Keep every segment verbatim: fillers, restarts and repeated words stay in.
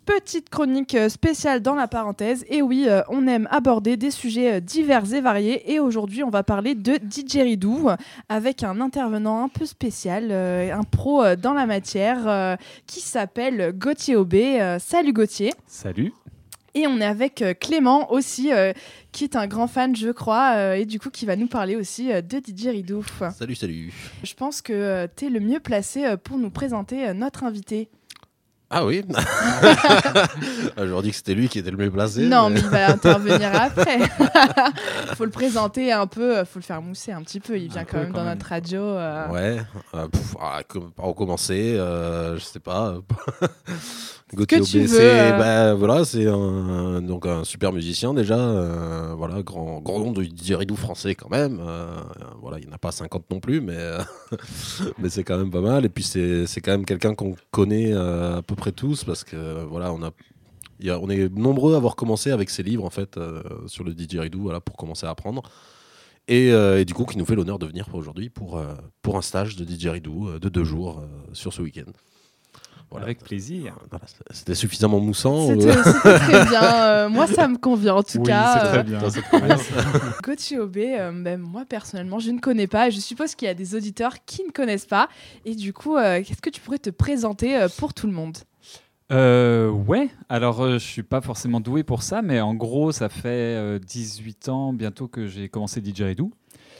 petite chronique spéciale dans la parenthèse. Et oui, euh, on aime aborder des sujets divers et variés. Et aujourd'hui, on va parler de D J Ridou avec un intervenant un peu spécial, euh, un pro euh, dans la matière euh, qui s'appelle Gauthier Aubé. Euh, salut Gauthier. Salut. Et on est avec euh, Clément aussi, euh, qui est un grand fan, je crois, euh, et du coup qui va nous parler aussi euh, de D J Ridou. Salut, salut. Je pense que euh, tu es le mieux placé euh, pour nous présenter euh, notre invité. Ah oui. J'aurais dit que c'était lui qui était le mieux placé. Non, mais, mais il va intervenir après. Il faut le présenter un peu, il faut le faire mousser un petit peu. Il vient Un quand peu, même quand dans même. notre radio. Euh... Ouais. Euh, pff, ah, com- par où commencer euh, Je sais pas. Gauthier que tu Aubé, veux, c'est euh. bah, voilà, c'est un, donc un super musicien déjà. Euh, voilà, grand, grand nom de D J Ridou français quand même. Euh, voilà, il n'y en a pas cinquante non plus, mais, euh, mais c'est quand même pas mal. Et puis c'est, c'est quand même quelqu'un qu'on connaît euh, à peu près tous parce que euh, voilà, on a Il y a, on est nombreux à avoir commencé avec ses livres en fait euh, sur le D J Ridou, voilà, pour commencer à apprendre. Et, euh, et du coup, qui nous fait l'honneur de venir aujourd'hui pour, euh, pour un stage de D J Ridou euh, de deux jours euh, sur ce week-end. Voilà. Avec plaisir. Voilà, c'était suffisamment moussant. C'était, ou... c'était très bien. Euh, moi, ça me convient en tout Oui, cas. c'est Euh, très bien. Dans cette première. Gauthier Aubé, euh, ben, moi personnellement, je ne connais pas. Et je suppose qu'il y a des auditeurs qui ne connaissent pas. Et du coup, euh, est-ce que tu pourrais te présenter euh, pour tout le monde ? Euh, ouais, alors euh, je suis pas forcément doué pour ça, mais en gros, ça fait euh, dix-huit ans bientôt que j'ai commencé D J Ridou.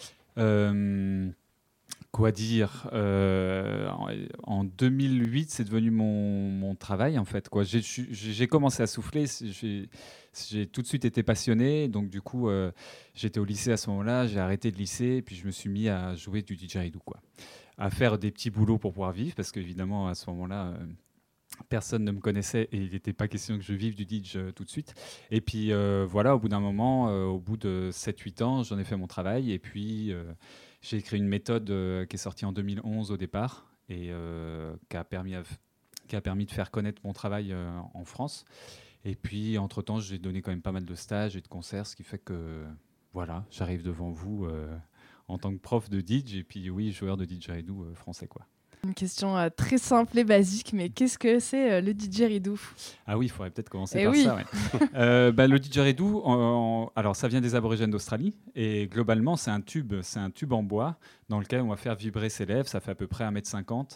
Euh, quoi dire euh, en, en deux mille huit, c'est devenu mon, mon travail en fait. Quoi. J'ai, j'ai j'ai commencé à souffler, j'ai, j'ai tout de suite été passionné, donc du coup, euh, j'étais au lycée à ce moment-là, j'ai arrêté le lycée, et puis je me suis mis à jouer du D J Ridou, quoi, à faire des petits boulots pour pouvoir vivre, parce qu'évidemment, à ce moment-là, euh, personne ne me connaissait et il n'était pas question que je vive du D J euh, tout de suite. Et puis euh, voilà, au bout d'un moment, euh, au bout de sept huit ans, j'en ai fait mon travail. Et puis euh, j'ai écrit une méthode euh, qui est sortie en deux mille onze au départ et euh, qui, a permis à, qui a permis de faire connaître mon travail euh, en France. Et puis entre-temps, j'ai donné quand même pas mal de stages et de concerts, ce qui fait que voilà, j'arrive devant vous euh, en tant que prof de D J et puis oui, joueur de D J Ridou euh, français, quoi. Une question euh, très simple et basique, mais qu'est-ce que c'est euh, le D J Ridou ? Ah oui, il faudrait peut-être commencer Eh par oui. ça. Ouais. euh, bah, le D J Ridou, en- en- alors ça vient des aborigènes d'Australie et globalement c'est un tube, c'est un tube en bois dans lequel on va faire vibrer ses lèvres. Ça fait à peu près un mètre cinquante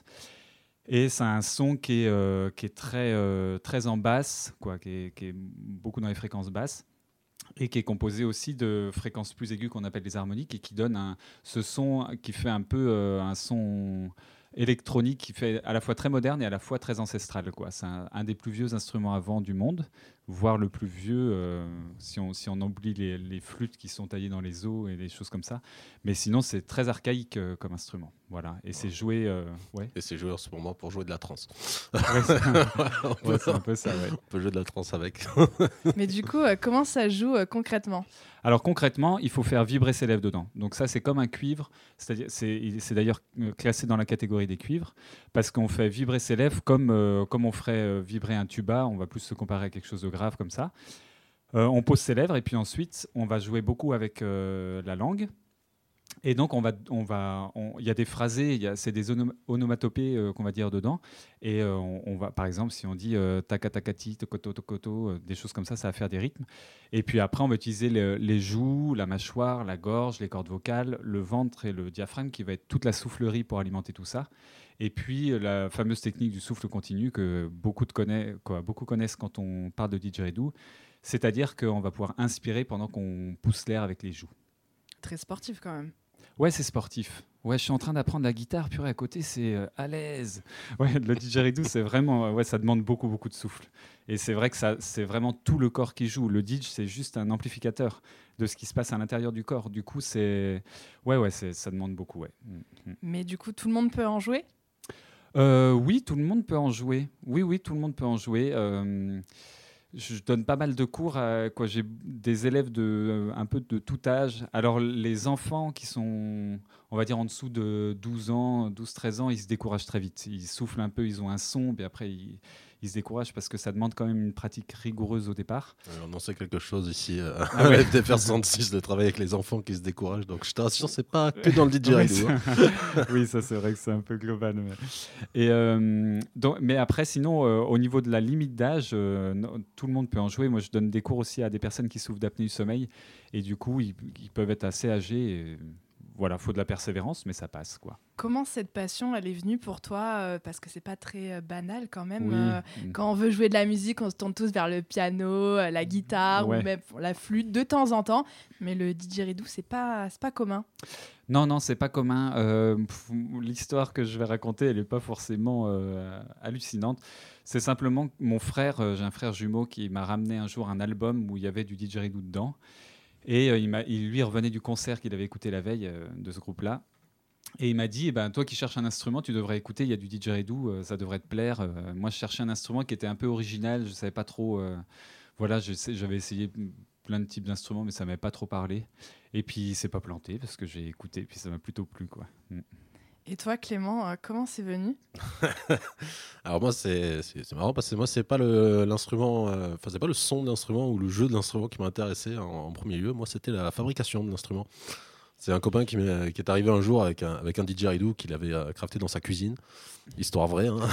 et c'est un son qui est, euh, qui est très, euh, très en basse, quoi, qui est, qui est beaucoup dans les fréquences basses et qui est composé aussi de fréquences plus aiguës qu'on appelle les harmoniques et qui donne un, ce son qui fait un peu euh, un son électronique qui fait à la fois très moderne et à la fois très ancestral, quoi. C'est un, un des plus vieux instruments à vent du monde, voire le plus vieux euh, si, on, si on oublie les, les flûtes qui sont taillées dans les os et des choses comme ça. Mais sinon, c'est très archaïque euh, comme instrument. Voilà. Et c'est joué... Euh, ouais. Et c'est joué en ce moment pour jouer de la trance. Ouais, c'est, on, peut, ouais, c'est un peu ça, ouais. on peut jouer de la trance avec. Mais du coup, euh, comment ça joue euh, concrètement ? Alors concrètement, il faut faire vibrer ses lèvres dedans. Donc ça, c'est comme un cuivre. C'est-à-dire, c'est, c'est d'ailleurs classé dans la catégorie des cuivres parce qu'on fait vibrer ses lèvres comme, euh, comme on ferait euh, vibrer un tuba. On va plus se comparer à quelque chose de grave comme ça. Euh, on pose ses lèvres et puis ensuite, on va jouer beaucoup avec euh, la langue. Et donc, on va, on va, on- il y a des phrasés, il y a, c'est des onom- onomatopées euh, qu'on va dire dedans. Et euh, on, on va, par exemple, si on dit euh, takatakati, tokoto, tokoto, euh, des choses comme ça, ça va faire des rythmes. Et puis après, on va utiliser le- les joues, la mâchoire, la gorge, les cordes vocales, le ventre et le diaphragme, qui va être toute la soufflerie pour alimenter tout ça. Et puis euh, la fameuse technique du souffle continu que beaucoup, de connaît, quoi, beaucoup connaissent quand on parle de D J Ridou, c'est-à-dire qu'on va pouvoir inspirer pendant qu'on pousse l'air avec les joues. Très sportif quand même. Ouais, c'est sportif. Ouais, je suis en train d'apprendre la guitare, purée, à côté, c'est euh, à l'aise. Ouais, le D J Ridou, c'est vraiment, euh, ouais, ça demande beaucoup, beaucoup de souffle. Et c'est vrai que ça, c'est vraiment tout le corps qui joue. Le D J, c'est juste un amplificateur de ce qui se passe à l'intérieur du corps. Du coup, c'est, ouais, ouais, c'est, ça demande beaucoup, ouais. Mm, mm. Mais du coup, tout le monde peut en jouer ? Euh, oui, tout le monde peut en jouer. Oui, oui, tout le monde peut en jouer. Euh, je donne pas mal de cours. À, quoi, j'ai des élèves de euh, un peu de tout âge. Alors les enfants qui sont, on va dire en dessous de douze ans, douze treize ans, ils se découragent très vite. Ils soufflent un peu, ils ont un son, puis après ils, ils se découragent parce que ça demande quand même une pratique rigoureuse au départ. Alors, on en sait quelque chose ici euh, Ah ouais. avec des F R soixante-six de travailler avec les enfants qui se découragent. Donc je te rassure, c'est pas que dans le D J Ouais, Ridou. Hein. c'est- oui, ça c'est vrai que c'est un peu global. Mais, et, euh, donc, mais après, sinon, euh, au niveau de la limite d'âge, euh, non, tout le monde peut en jouer. Moi, je donne des cours aussi à des personnes qui souffrent d'apnée du sommeil. Et du coup, ils, ils peuvent être assez âgés. Et, voilà, faut de la persévérance, mais ça passe, quoi. Comment cette passion, elle est venue pour toi euh, parce que c'est pas très euh, banal quand même. Oui. euh, quand on veut jouer de la musique, on se tourne tous vers le piano, euh, la guitare Ouais. ou même la flûte de temps en temps. Mais le didgeridoo, c'est pas, c'est pas commun. Non, non, c'est pas commun. Euh, pff, l'histoire que je vais raconter, elle n'est pas forcément euh, hallucinante. C'est simplement que mon frère, euh, j'ai un frère jumeau qui m'a ramené un jour un album où il y avait du didgeridoo dedans. Et euh, il, m'a, il lui revenait du concert qu'il avait écouté la veille euh, de ce groupe-là. Et il m'a dit, eh ben, toi qui cherches un instrument, tu devrais écouter, il y a du didgeridoo, euh, ça devrait te plaire. Euh, moi, je cherchais un instrument qui était un peu original, je ne savais pas trop... euh, voilà, je sais- j'avais essayé plein de types d'instruments, mais ça ne m'avait pas trop parlé. Et puis, c'est pas planté, parce que j'ai écouté, puis ça m'a plutôt plu, quoi. Mm. Et toi, Clément, euh, comment c'est venu? Alors moi, c'est c'est- c'est marrant parce que moi, c'est pas le- l'instrument, euh, enfin c'est pas le son de l'instrument ou le jeu de l'instrument qui m'a intéressé en, en premier lieu. Moi, c'était la fabrication de l'instrument. C'est un copain qui, m'est- qui est arrivé un jour avec un, avec un didgeridoo qu'il avait euh, crafté dans sa cuisine, histoire vraie. Hein.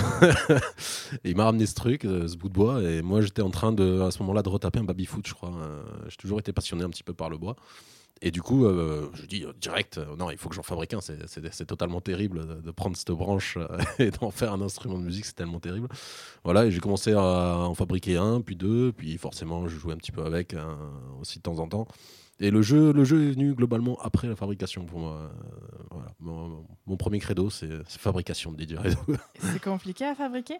Et il m'a ramené ce truc, euh, ce bout de bois, et moi j'étais en train de, à ce moment-là, de retaper un baby-foot, je crois. Euh, j'ai toujours été passionné un petit peu par le bois. Et du coup, euh, je dis euh, direct, euh, non, il faut que j'en fabrique un. C'est, c'est- c'est totalement terrible de, de prendre cette branche euh, et d'en faire un instrument de musique, c'est tellement terrible. Voilà, et j'ai commencé à en fabriquer un, puis deux, puis forcément, je jouais un petit peu avec hein, aussi de temps en temps. Et le jeu, le jeu est venu globalement après la fabrication pour moi. Euh, voilà. mon, mon premier credo, c'est, c'est fabrication de didgeridoo. C'est compliqué à fabriquer?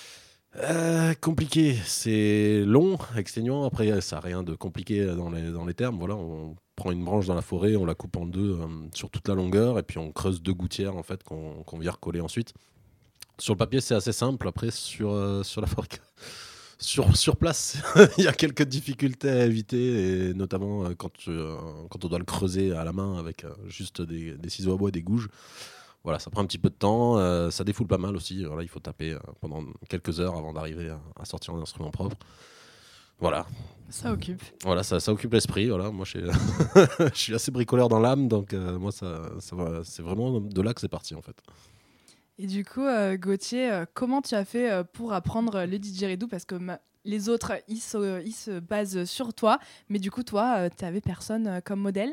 Euh, compliqué, c'est long, exténuant. Après, ça n'a rien de compliqué dans les, dans les termes. Voilà, on prend une branche dans la forêt, on la coupe en deux euh, sur toute la longueur, et puis on creuse deux gouttières en fait qu'on qu'on vient recoller ensuite. Sur le papier, c'est assez simple. Après, sur, euh, sur la fabrication. Sur, sur place, il y a quelques difficultés à éviter, et notamment euh, quand, euh, quand on doit le creuser à la main avec euh, juste des, des ciseaux à bois et des gouges. Voilà, ça prend un petit peu de temps, euh, ça défoule pas mal aussi. Voilà, il faut taper euh, pendant quelques heures avant d'arriver à, à sortir un instrument propre. Voilà, Ça occupe. voilà ça, ça occupe l'esprit. Voilà. Moi, je suis, je suis assez bricoleur dans l'âme, donc euh, moi, ça, ça va, c'est vraiment de là que c'est parti en fait. Et du coup, euh, Gauthier, euh, comment tu as fait euh, pour apprendre le didgeridoo? Parce que ma- les autres, ils se, ils se basent sur toi, mais du coup, toi, tu n'avais personne euh, comme modèle.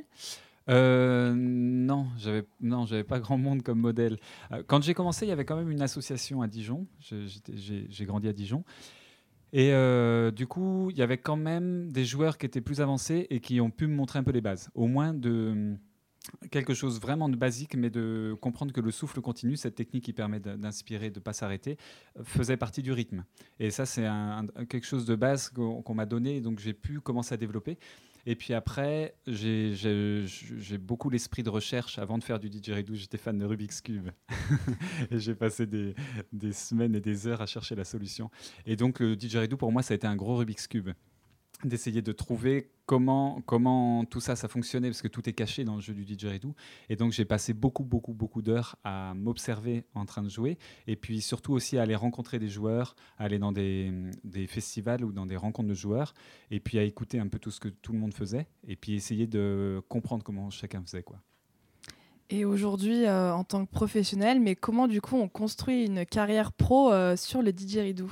Euh, non, j'avais non, j'avais pas grand monde comme modèle. Euh, quand j'ai commencé, il y avait quand même une association à Dijon. Je- j'étais- J'ai j'ai grandi à Dijon. Et euh, du coup, il y avait quand même des joueurs qui étaient plus avancés et qui ont pu me montrer un peu les bases. Au moins de quelque chose vraiment de basique, mais de comprendre que le souffle continu, cette technique qui permet de- d'inspirer, de ne pas s'arrêter, euh, faisait partie du rythme. Et ça, c'est un- un- quelque chose de base qu'on qu'on m'a donné, donc j'ai pu commencer à développer. Et puis après, j'ai j'ai- j'ai beaucoup l'esprit de recherche. Avant de faire du didgeridoo, j'étais fan de Rubik's Cube. Et j'ai passé des, des semaines et des heures à chercher la solution. Et donc, le didgeridoo, pour moi, ça a été un gros Rubik's Cube, d'essayer de trouver comment, comment tout ça, ça fonctionnait, parce que tout est caché dans le jeu du didgeridoo. Et donc, j'ai passé beaucoup, beaucoup, beaucoup d'heures à m'observer en train de jouer, et puis surtout aussi à aller rencontrer des joueurs, à aller dans des, des festivals ou dans des rencontres de joueurs, et puis à écouter un peu tout ce que tout le monde faisait, et puis essayer de comprendre comment chacun faisait, quoi. Et aujourd'hui, euh, en tant que professionnel, mais comment du coup on construit une carrière pro euh, sur le didgeridoo?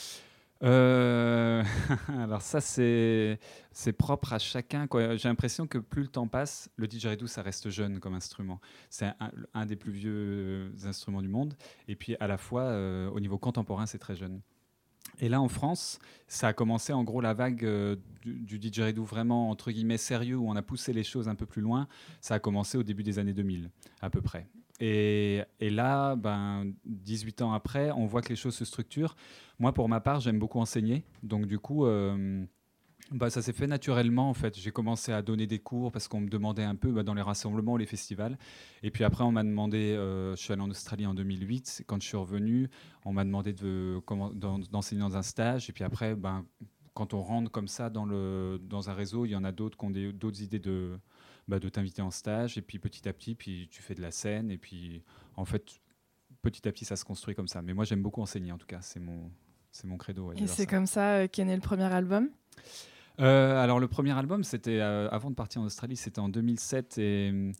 Euh, alors ça, c'est c'est propre à chacun, quoi. J'ai l'impression que plus le temps passe, le didgeridoo, ça reste jeune comme instrument. C'est un, un des plus vieux instruments du monde. Et puis à la fois, euh, au niveau contemporain, c'est très jeune. Et là, en France, ça a commencé en gros la vague euh, du, du didgeridoo vraiment, entre guillemets, sérieux, où on a poussé les choses un peu plus loin. Ça a commencé au début des années deux mille, à peu près. Et, et là, ben, dix-huit ans après, on voit que les choses se structurent. Moi, pour ma part, j'aime beaucoup enseigner. Donc, du coup, euh, bah, ça s'est fait naturellement, en fait. J'ai commencé à donner des cours parce qu'on me demandait un peu bah, dans les rassemblements, les festivals. Et puis après, on m'a demandé, euh, je suis allé en Australie en deux mille huit. Quand je suis revenu, on m'a demandé de, comment, d'en- d'enseigner dans un stage. Et puis après, ben, quand on rentre comme ça dans, le, dans un réseau, il y en a d'autres qui ont des, d'autres idées de, bah, de t'inviter en stage. Et puis petit à petit, puis tu fais de la scène. Et puis en fait, petit à petit, ça se construit comme ça. Mais moi, j'aime beaucoup enseigner, en tout cas. C'est mon, c'est mon credo. Ouais, et c'est ça. Comme ça euh, qu'est né le premier album. Euh, alors le premier album, c'était euh, avant de partir en Australie, c'était en deux mille sept et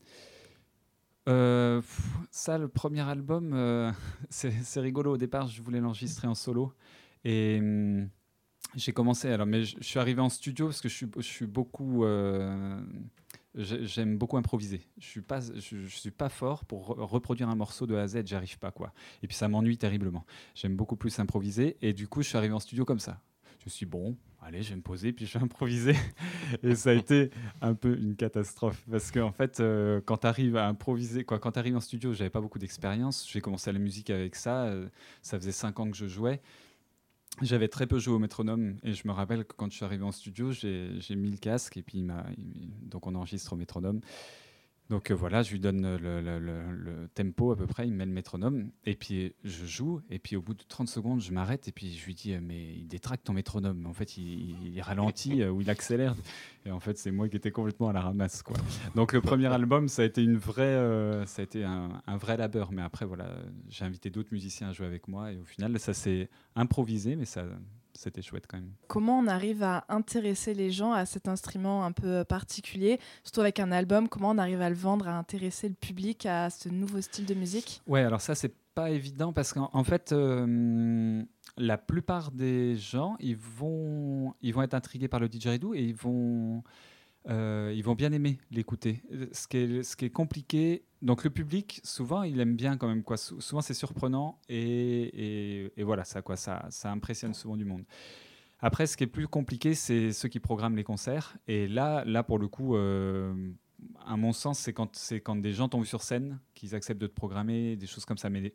euh, pff, ça, le premier album, euh, c'est, c'est rigolo. Au départ, je voulais l'enregistrer en solo et hum, j'ai commencé. Alors, mais je, je suis arrivé en studio parce que je suis, je suis beaucoup, euh, j'aime beaucoup improviser. Je suis pas, je, je suis pas fort pour re- reproduire un morceau de A à Z. J'arrive pas quoi. Et puis ça m'ennuie terriblement. J'aime beaucoup plus improviser et du coup, je suis arrivé en studio comme ça. Je me suis dit, bon, allez, je vais me poser, puis je vais improviser. Et ça a été un peu une catastrophe. Parce qu'en fait, euh, quand tu arrives à improviser, quoi, quand tu arrives en studio, je n'avais pas beaucoup d'expérience. J'ai commencé à la musique avec ça. Euh, ça faisait cinq ans que je jouais. J'avais très peu joué au métronome. Et je me rappelle que quand je suis arrivé en studio, j'ai, j'ai mis le casque. Et puis, il m'a, il, donc, on enregistre au métronome. Donc euh, voilà, je lui donne le, le, le, le tempo à peu près, il met le métronome, et puis je joue, et puis au bout de trente secondes, je m'arrête, et puis je lui dis, mais il détracte ton métronome, en fait il, il ralentit euh, ou il accélère, et en fait c'est moi qui étais complètement à la ramasse, quoi. Donc le premier album, ça a été, une vraie, euh, ça a été un, un vrai labeur, mais après voilà, j'ai invité d'autres musiciens à jouer avec moi, et au final ça s'est improvisé, mais ça... C'était chouette quand même. Comment on arrive à intéresser les gens à cet instrument un peu particulier, surtout avec un album, comment on arrive à le vendre, à intéresser le public à ce nouveau style de musique ? Ouais, alors ça, c'est pas évident parce qu'en en fait, euh, la plupart des gens, ils vont, ils vont être intrigués par le didgeridoo et ils vont, euh, ils vont bien aimer l'écouter. Ce qui est, ce qui est compliqué, donc le public, souvent, il aime bien quand même, quoi. Sou- souvent, c'est surprenant et, et, et voilà, ça, quoi, ça, ça impressionne souvent du monde. Après, ce qui est plus compliqué, c'est ceux qui programment les concerts. Et là, là pour le coup, euh, à mon sens, c'est quand, c'est quand des gens t'ont vu sur scène, qu'ils acceptent de te programmer, des choses comme ça. Mais des,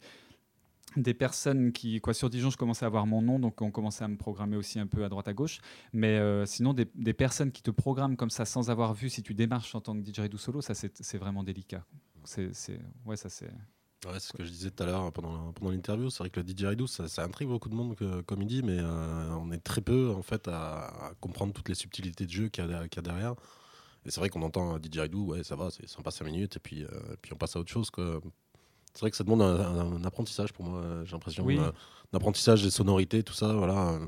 des personnes qui, quoi, sur Dijon, je commençais à avoir mon nom, donc on commençait à me programmer aussi un peu à droite à gauche. Mais euh, sinon, des, des personnes qui te programment comme ça sans avoir vu si tu démarches en tant que didgeridoo solo, ça c'est, c'est vraiment délicat. C'est, c'est, ouais, ça c'est. Ouais, c'est ce que je disais tout à l'heure pendant, pendant l'interview. C'est vrai que le didgeridoo, ça, ça intrigue beaucoup de monde, que, comme il dit, mais euh, on est très peu en fait à, à comprendre toutes les subtilités de jeu qu'il y a, qu'il y a derrière. Et c'est vrai qu'on entend un didgeridoo, ouais, ça va, c'est sympa cinq minutes, et puis, euh, puis on passe à autre chose, quoi. C'est vrai que ça demande un, un, un apprentissage pour moi, j'ai l'impression. Oui. Un, un apprentissage des sonorités, tout ça, voilà.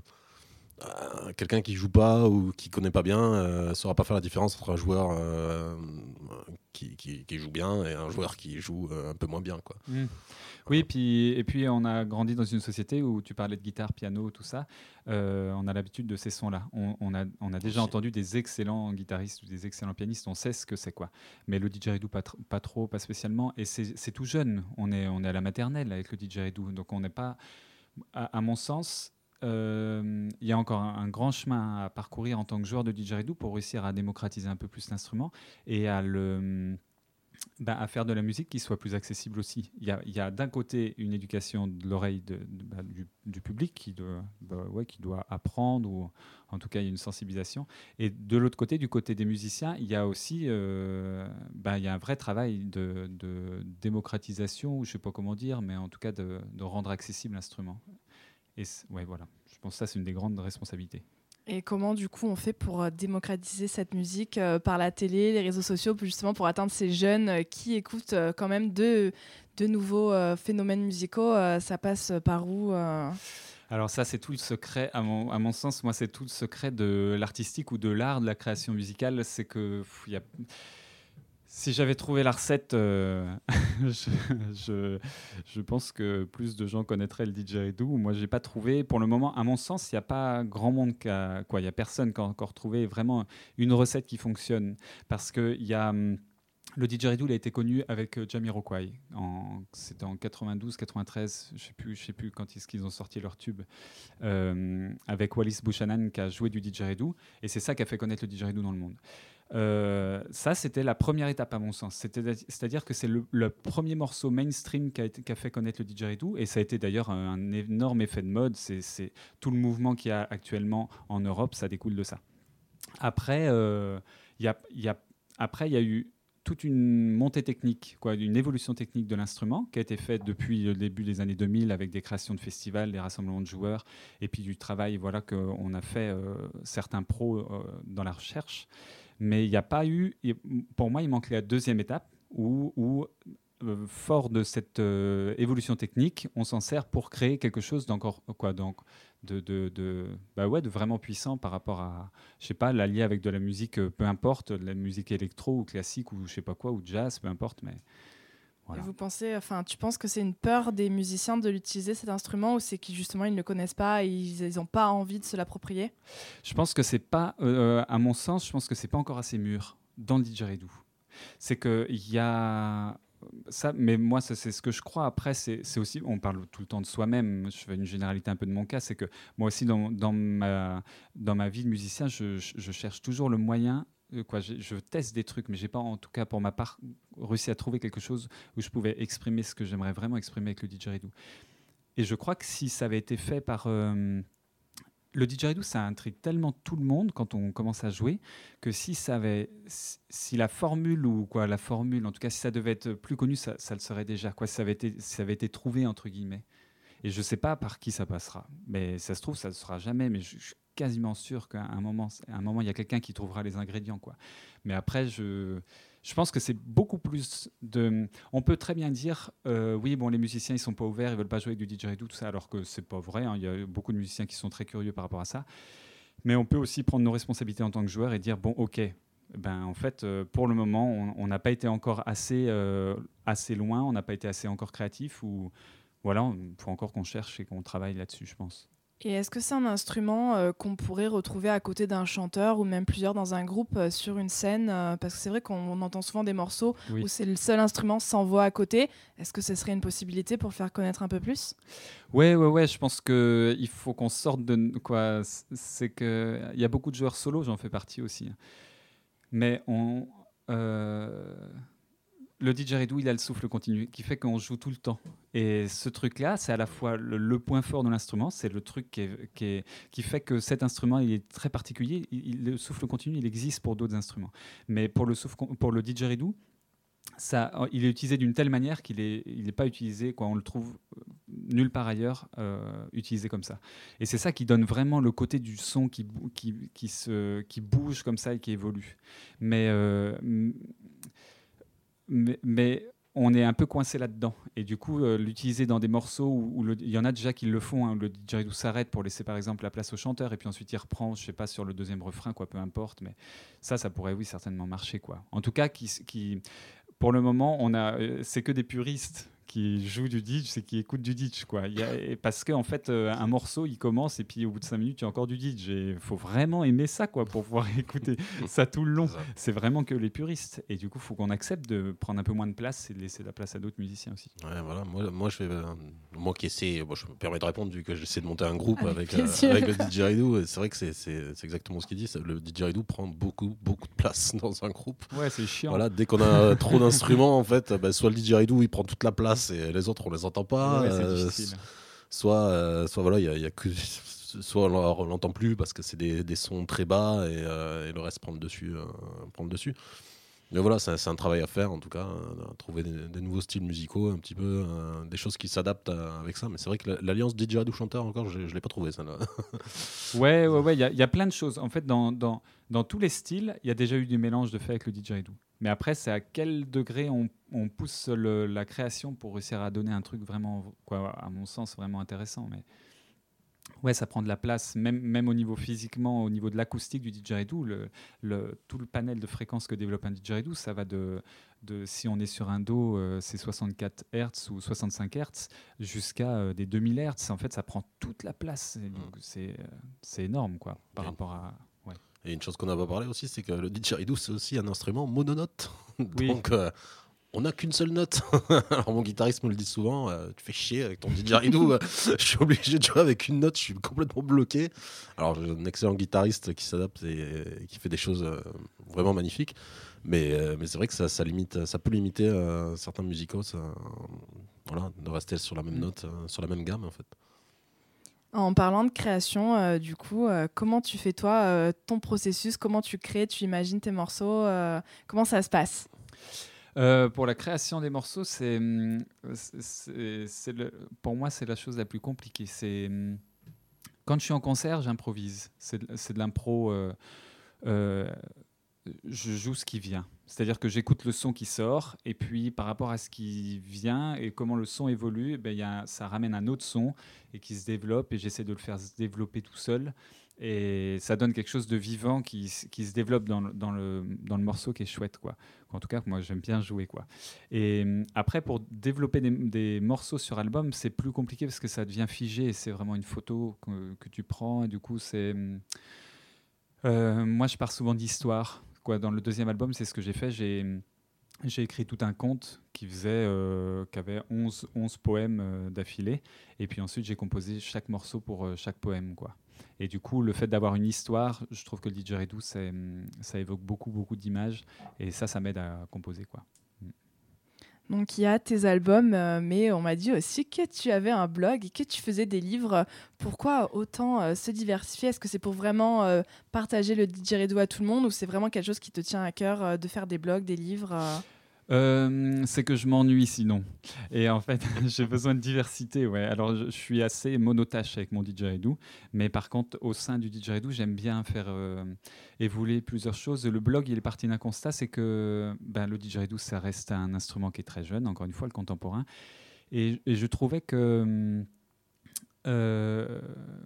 Euh, quelqu'un qui joue pas ou qui connaît pas bien euh, saura pas faire la différence entre un joueur euh, qui, qui, qui joue bien et un joueur qui joue euh, un peu moins bien, quoi. Mmh. Oui, puis, et puis on a grandi dans une société où tu parlais de guitare, piano, tout ça. Euh, on a l'habitude de ces sons-là. On, on, a, on a déjà entendu des excellents guitaristes ou des excellents pianistes. On sait ce que c'est, quoi. Mais le didgeridoo, pas, tr- pas trop, pas spécialement. Et c'est, c'est tout jeune. On est, on est à la maternelle avec le didgeridoo. Donc on n'est pas, à, à mon sens, il euh, y a encore un, un grand chemin à parcourir en tant que joueur de didgeridoo pour réussir à démocratiser un peu plus l'instrument et à le... Ben, à faire de la musique qui soit plus accessible aussi. Il y a, il y a d'un côté une éducation de l'oreille de, de, ben, du, du public qui doit, ben, ouais, qui doit apprendre, ou en tout cas il y a une sensibilisation. Et de l'autre côté, du côté des musiciens, il y a aussi euh, ben, il y a un vrai travail de, de démocratisation, ou je ne sais pas comment dire, mais en tout cas de, de rendre accessible l'instrument. Et ouais, voilà. Je pense que ça, c'est une des grandes responsabilités. Et comment, du coup, on fait pour euh, démocratiser cette musique euh, par la télé, les réseaux sociaux, justement pour atteindre ces jeunes euh, qui écoutent euh, quand même de, de nouveaux euh, phénomènes musicaux euh, ça passe par où euh... Alors ça, c'est tout le secret, à mon, à mon sens, moi, c'est tout le secret de l'artistique ou de l'art, de la création musicale. C'est que pff, y a... si j'avais trouvé la recette, euh, je, je, je pense que plus de gens connaîtraient le didgeridoo. Moi, j'ai pas trouvé, pour le moment, à mon sens, il n'y a pas grand monde qui a, quoi, il y a personne qui a encore trouvé vraiment une recette qui fonctionne, parce que il y a le didgeridoo, il a été connu avec Jamiroquai. En, c'était en quatre-vingt-douze quatre-vingt-treize, je sais plus, je sais plus quand est-ce qu'ils ont sorti leur tube, euh, avec Wallis Buchanan qui a joué du didgeridoo, et c'est ça qui a fait connaître le didgeridoo dans le monde. Euh, ça, c'était la première étape à mon sens. C'était, c'est-à-dire que c'est le, le premier morceau mainstream qui a, été, qui a fait connaître le didgeridoo, et ça a été d'ailleurs un, un énorme effet de mode. C'est, c'est tout le mouvement qu'il y a actuellement en Europe, ça découle de ça. Après, euh, y a, y a, après, il y a eu toute une montée technique, quoi, une évolution technique de l'instrument qui a été faite depuis le début des années deux mille avec des créations de festivals, des rassemblements de joueurs, et puis du travail, voilà, qu'on a fait euh, certains pros euh, dans la recherche. Mais il n'y a pas eu, pour moi, il manque la deuxième étape où, où euh, fort de cette euh, évolution technique, on s'en sert pour créer quelque chose d'encore, quoi, donc, de, de, de, bah ouais, de vraiment puissant par rapport à, je sais pas, l'allier avec de la musique, peu importe, de la musique électro ou classique ou je sais pas quoi, ou jazz, peu importe, mais voilà. Et vous pensez, enfin, tu penses que c'est une peur des musiciens de l'utiliser cet instrument ou c'est qu'ils justement ils ne le connaissent pas et ils n'ont pas envie de se l'approprier? Je pense que c'est pas, euh, à mon sens, je pense que c'est pas encore assez mûr dans le didgeridoo. C'est que il y a ça, mais moi ça, c'est ce que je crois. Après, c'est, c'est aussi, on parle tout le temps de soi-même. Je fais une généralité un peu de mon cas, c'est que moi aussi dans, dans ma dans ma vie de musicien, je, je, je cherche toujours le moyen. Quoi, je, je teste des trucs, mais j'ai pas, en tout cas pour ma part, réussi à trouver quelque chose où je pouvais exprimer ce que j'aimerais vraiment exprimer avec le didgeridoo. Et je crois que si ça avait été fait par euh, le didgeridoo, ça intrigue tellement tout le monde quand on commence à jouer que si ça avait, si la formule ou quoi, la formule, en tout cas, si ça devait être plus connu, ça, ça le serait déjà. Quoi, si ça avait été, si ça avait été trouvé entre guillemets. Et je sais pas par qui ça passera, mais ça se trouve, ça ne sera jamais. Mais je, je suis quasiment sûr qu'à un moment, à un moment, il y a quelqu'un qui trouvera les ingrédients, quoi. Mais après, je, je pense que c'est beaucoup plus de. On peut très bien dire, euh, oui, bon, les musiciens, ils sont pas ouverts, ils veulent pas jouer avec du didgeridoo, tout ça, alors que c'est pas vrai. Hein. Il y a beaucoup de musiciens qui sont très curieux par rapport à ça. Mais on peut aussi prendre nos responsabilités en tant que joueur et dire, bon, ok. Ben, en fait, euh, pour le moment, on n'a pas été encore assez, euh, assez loin, on n'a pas été assez encore créatif ou. Voilà, il faut encore qu'on cherche et qu'on travaille là-dessus, je pense. Et est-ce que c'est un instrument euh, qu'on pourrait retrouver à côté d'un chanteur ou même plusieurs dans un groupe euh, sur une scène euh, parce que c'est vrai qu'on entend souvent des morceaux oui. où c'est le seul instrument sans voix à côté. Est-ce que ce serait une possibilité pour le faire connaître un peu plus? Ouais, ouais, ouais. Je pense que il faut qu'on sorte de quoi. C'est que il y a beaucoup de joueurs solos, j'en fais partie aussi. Mais on. Euh... Le didgeridoo, il a le souffle continu qui fait qu'on joue tout le temps. Et ce truc-là, c'est à la fois le, le point fort de l'instrument, c'est le truc qui, est, qui, est, qui fait que cet instrument il est très particulier. Il, il, le souffle continu, il existe pour d'autres instruments. Mais pour le, souffle, pour le didgeridoo, ça, il est utilisé d'une telle manière qu'il n'est il est pas utilisé, quoi, on le trouve nulle part ailleurs euh, utilisé comme ça. Et c'est ça qui donne vraiment le côté du son qui, qui, qui, se, qui bouge comme ça et qui évolue. Mais... Euh, Mais, mais on est un peu coincé là-dedans. Et du coup, euh, l'utiliser dans des morceaux où, où le, il y en a déjà qui le font, hein, où le didgeridoo s'arrête pour laisser par exemple la place au chanteur, et puis ensuite il reprend, je sais pas, sur le deuxième refrain, quoi, peu importe. Mais ça, ça pourrait, oui, certainement marcher, quoi. En tout cas, qui, qui, pour le moment, on a, euh, c'est que des puristes qui jouent du didge, c'est qui écoutent du didge, quoi. Il y a, parce que en fait, euh, un morceau, il commence et puis au bout de cinq minutes, il y a encore du didge. Et il faut vraiment aimer ça, quoi, pour pouvoir écouter ça tout le long. C'est, c'est vraiment que les puristes. Et du coup, il faut qu'on accepte de prendre un peu moins de place et de laisser la place à d'autres musiciens aussi. Ouais, voilà. Moi, moi, je fais, euh, moi qui essaie, bon, je me permets de répondre vu que j'essaie de monter un groupe avec, avec, euh, avec le didgeridoo. C'est vrai que c'est, c'est, c'est exactement ce qu'il dit. Le didgeridoo prend beaucoup, beaucoup de place dans un groupe. Ouais, c'est chiant. Voilà, dès qu'on a trop d'instruments, en fait, bah, soit le didgeridoo il prend toute la place et les autres on les entend pas. Ouais, euh, soit, euh, soit voilà, il y, y a que, soit on l'entend plus parce que c'est des, des sons très bas et, euh, et le reste prend le dessus, euh, prend le dessus. Mais voilà, c'est, c'est un travail à faire en tout cas, euh, trouver des, des nouveaux styles musicaux, un petit peu, euh, des choses qui s'adaptent à, avec ça. Mais c'est vrai que l'alliance didgeridoo chanteur encore, je, je l'ai pas trouvé ça là. ouais, ouais, ouais, il y, y a plein de choses. En fait, dans, dans, dans tous les styles, il y a déjà eu du mélange de fait avec le didgeridoo. Mais après, c'est à quel degré on, on pousse le, la création pour réussir à donner un truc vraiment, quoi, à mon sens, vraiment intéressant. Mais ouais, ça prend de la place, même, même au niveau physiquement, au niveau de l'acoustique du didgeridoo, le, le, tout le panel de fréquences que développe un didgeridoo, ça va de, de si on est sur un Do, euh, c'est soixante-quatre hertz ou soixante-cinq hertz, jusqu'à euh, des deux mille hertz. En fait, ça prend toute la place. Et donc, c'est, euh, c'est énorme, quoi, par Oui. rapport à... Ouais. Et une chose qu'on n'a pas parlé aussi, c'est que le didgeridoo, c'est aussi un instrument mononote. Oui. Donc, euh, on n'a qu'une seule note. Alors, mon guitariste me le dit souvent, euh, tu fais chier avec ton didgeridoo. euh, je suis obligé de jouer avec une note, je suis complètement bloqué. Alors, j'ai un excellent guitariste qui s'adapte et, et qui fait des choses euh, vraiment magnifiques. Mais, euh, mais c'est vrai que ça, ça, limite, ça peut limiter euh, certains musicos euh, voilà, de rester sur la même Mm. note, euh, sur la même gamme, en fait. En parlant de création, euh, du coup, euh, comment tu fais toi euh, ton processus? Comment tu crées, tu imagines tes morceaux? euh, Comment ça se passe? Euh, pour la création des morceaux, c'est, c'est, c'est le, pour moi, c'est la chose la plus compliquée. C'est, quand je suis en concert, j'improvise. C'est, c'est de l'impro. Euh, euh, je joue ce qui vient. C'est-à-dire que j'écoute le son qui sort, et puis par rapport à ce qui vient et comment le son évolue, eh ben, y a, ça ramène un autre son et qui se développe, et j'essaie de le faire se développer tout seul. Et ça donne quelque chose de vivant qui, qui se développe dans, le- dans, le, dans le morceau, qui est chouette, quoi. En tout cas, moi, j'aime bien jouer, quoi. Et hum, après, pour développer des, des morceaux sur album, c'est plus compliqué parce que ça devient figé, et c'est vraiment une photo que, que tu prends. Et du coup, c'est... hum, euh, moi, je pars souvent d'histoire, quoi. Dans le deuxième album, c'est ce que j'ai fait. J'ai, j'ai écrit tout un conte qui, faisait, euh, qui avait onze, onze poèmes euh, d'affilée. Et puis ensuite, j'ai composé chaque morceau pour euh, chaque poème, quoi. Et du coup, le fait d'avoir une histoire, je trouve que le didgeridoo, c'est, ça évoque beaucoup, beaucoup d'images. Et ça, ça m'aide à composer, quoi. Donc il y a tes albums, euh, mais on m'a dit aussi que tu avais un blog et que tu faisais des livres. Pourquoi autant euh, se diversifier? Est-ce que c'est pour vraiment euh, partager le didgeridoo à tout le monde, ou c'est vraiment quelque chose qui te tient à cœur euh, de faire des blogs, des livres euh Euh, c'est que je m'ennuie sinon. Et en fait, j'ai besoin de diversité. Ouais. Alors, je, je suis assez monotache avec mon didgeridoo. Mais par contre, au sein du didgeridoo, j'aime bien faire euh, évoluer plusieurs choses. Le blog, il est parti d'un constat, c'est que ben, le didgeridoo, ça reste un instrument qui est très jeune, encore une fois, le contemporain. Et, et je trouvais que, euh,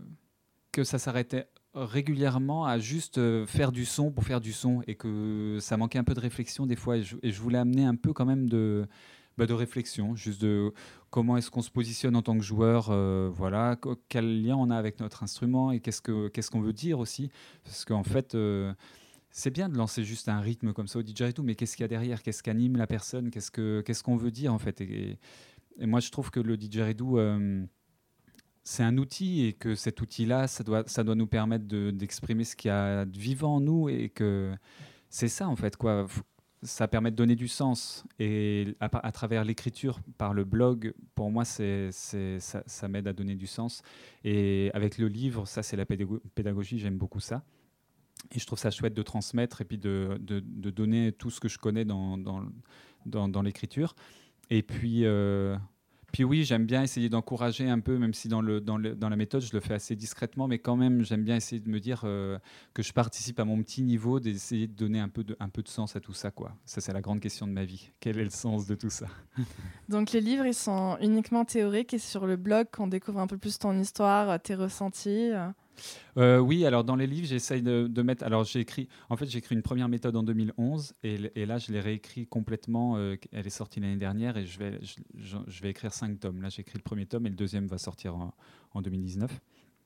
que ça s'arrêtait régulièrement à juste euh, faire du son pour faire du son, et que ça manquait un peu de réflexion des fois, et je, et je voulais amener un peu quand même de, bah, de réflexion, juste de comment est-ce qu'on se positionne en tant que joueur, euh, voilà, co- quel lien on a avec notre instrument, et qu'est-ce que, qu'est-ce qu'on veut dire aussi, parce qu'en fait euh, c'est bien de lancer juste un rythme comme ça au didgeridoo, mais qu'est-ce qu'il y a derrière, qu'est-ce qui anime la personne, qu'est-ce que, qu'est-ce qu'on veut dire en fait, et, et moi je trouve que le didgeridoo euh, c'est un outil, et que cet outil-là, ça doit, ça doit nous permettre de- d'exprimer ce qu'il y a de vivant en nous, et que c'est ça en fait, quoi. F- Ça permet de donner du sens, et à, par- à travers l'écriture, par le blog, pour moi, c'est, c'est- ça, ça m'aide à donner du sens. Et avec le livre, ça c'est la pédago- pédagogie, j'aime beaucoup ça. Et je trouve ça chouette de transmettre, et puis de, de- de donner tout ce que je connais dans, dans, dans- dans l'écriture. Et puis, euh, puis oui, j'aime bien essayer d'encourager un peu, même si dans, le, dans, le- dans la méthode, je le fais assez discrètement, mais quand même, j'aime bien essayer de me dire euh, que je participe à mon petit niveau, d'essayer de donner un peu de, un peu de sens à tout ça, quoi. Ça, c'est la grande question de ma vie. Quel est le sens de tout ça? Donc les livres, ils sont uniquement théoriques, et c'est sur le blog qu'on découvre un peu plus ton histoire, euh, tes ressentis. euh. Euh, oui, alors dans les livres, j'essaye de, de mettre. Alors j'ai écrit. En fait, j'ai écrit une première méthode en deux mille onze, et, l- et là, je l'ai réécrit complètement. euh, elle est sortie l'année dernière, et je vais, je, je- je vais écrire cinq tomes. Là, j'ai écrit le premier tome, et le deuxième va sortir en, en deux mille dix-neuf.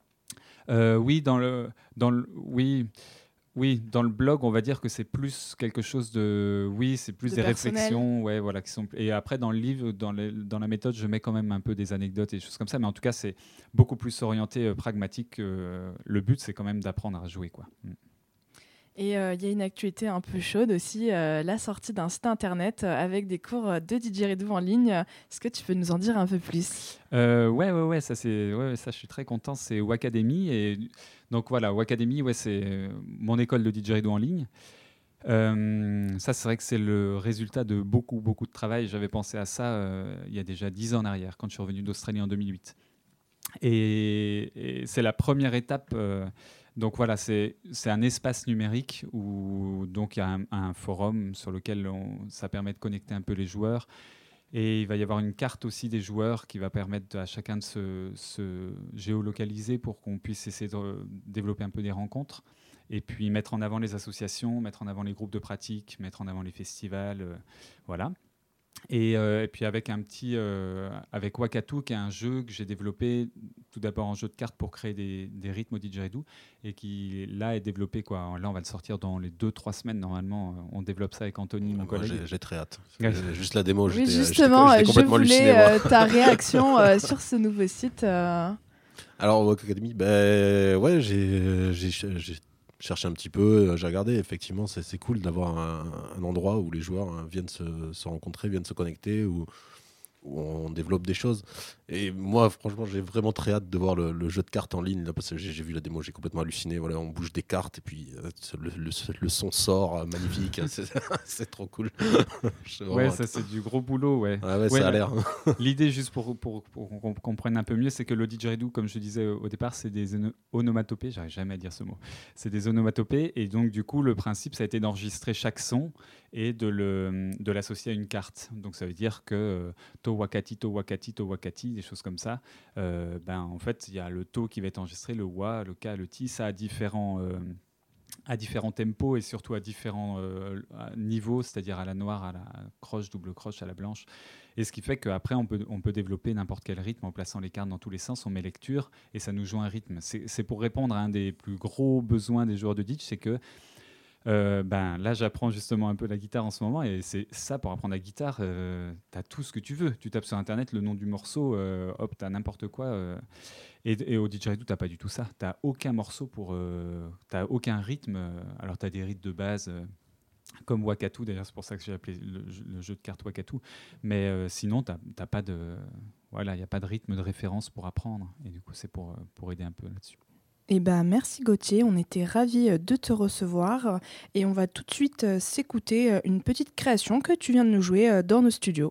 Euh, oui, dans le, dans le, oui, oui, dans le blog, on va dire que c'est plus quelque chose de, oui, c'est plus De des personnel. réflexions, ouais, voilà, qui sont. Et après, dans le livre, dans, les- dans la méthode, je mets quand même un peu des anecdotes et des choses comme ça, mais en tout cas, c'est beaucoup plus orienté euh, pragmatique. que, euh, le but, c'est quand même d'apprendre à jouer, quoi. Mm. Et euh, il y a une actualité un peu chaude aussi, euh, la sortie d'un site internet euh, avec des cours euh, de didgeridoo en ligne. Est-ce que tu peux nous en dire un peu plus? Euh, ouais, ouais, ouais, ça c'est, ouais, ouais, ça je suis très content. C'est Wacademy, et donc voilà, Wacademy, ouais, c'est euh, mon école de didgeridoo en ligne. Euh, ça, c'est vrai que c'est le résultat de beaucoup, beaucoup de travail. J'avais pensé à ça euh, il y a déjà dix ans en arrière, quand je suis revenu d'Australie en deux mille huit. Et, et c'est la première étape. euh, donc voilà, c'est c'est un espace numérique où donc il y a un, un forum sur lequel on- ça permet de connecter un peu les joueurs. Et il va y avoir une carte aussi des joueurs qui va permettre à chacun de se, se géolocaliser pour qu'on puisse essayer de euh, développer un peu des rencontres. Et puis mettre en avant les associations, mettre en avant les groupes de pratique, mettre en avant les festivals. euh, voilà. Et, euh, et puis avec un petit, euh, avec Wakatu, qui est un jeu que j'ai développé tout d'abord en jeu de cartes pour créer des, des rythmes au didgeridoo, et qui là est développé, quoi. Là, on va le sortir dans les deux trois semaines normalement. On développe ça avec Anthony, mon Moi, collègue. j'ai j'ai très hâte. Ouais. Euh, Juste la démo, Oui, j'étais j'étais- justement, j'étais euh, je complètement halluciné. voulais moi. euh, ta réaction euh, sur ce nouveau site. euh. Alors, Walk Academy, ben ouais, j'ai j'ai ch- j'ai cherché un petit peu, euh, j'ai regardé. Effectivement, c'est c'est cool d'avoir un, un endroit où les joueurs hein, viennent se, se rencontrer, viennent se connecter, où, où on développe des choses. Et moi, franchement, j'ai vraiment très hâte de voir le, le jeu de cartes en ligne, là, parce que j'ai, j'ai vu la démo, j'ai complètement halluciné. Voilà, on bouge des cartes et puis euh, le, le, le son sort, euh, magnifique. c'est, c'est trop cool. Ouais, ça c'est du gros boulot, ouais. Ah ouais, ouais, ça a l'air. L'idée, juste pour, pour, pour qu'on comprenne un peu mieux, c'est que le didgeridoo, comme je disais au départ, c'est des onomatopées. J'arrive jamais à dire ce mot. C'est des onomatopées, et donc du coup, le principe, ça a été d'enregistrer chaque son et de, le, de l'associer à une carte. Donc ça veut dire que euh, to wakati, to wakati, to wakati, des choses comme ça. Euh, ben en fait, il y a le to qui va être enregistré, le wa, le ka, le ti, ça a différents euh, à différents tempos et surtout à différents euh, niveaux, c'est-à-dire à la noire, à la croche, double croche, à la blanche. Et ce qui fait qu'après, on peut, on peut développer n'importe quel rythme en plaçant les cartes dans tous les sens, on met lecture et ça nous joue un rythme. C'est, c'est pour répondre à un des plus gros besoins des joueurs de ditch, c'est que Euh, ben, là, j'apprends justement un peu la guitare en ce moment, et c'est ça, pour apprendre la guitare, euh, tu as tout ce que tu veux. Tu tapes sur Internet le nom du morceau, euh, hop, tu as n'importe quoi. Euh, et, et au didgeridoo, tu n'as pas du tout ça. Tu n'as aucun morceau pour... Euh, tu n'as aucun rythme. Euh, alors, tu as des rythmes de base, euh, comme Wakatu, d'ailleurs, c'est pour ça que j'ai appelé le, le jeu de cartes Wakatu. Mais euh, sinon, tu n'as pas de... Voilà, il n'y a pas de rythme de référence pour apprendre. Et du coup, c'est pour, pour aider un peu là-dessus. Eh ben, merci Gauthier, on était ravis de te recevoir et on va tout de suite s'écouter une petite création que tu viens de nous jouer dans nos studios.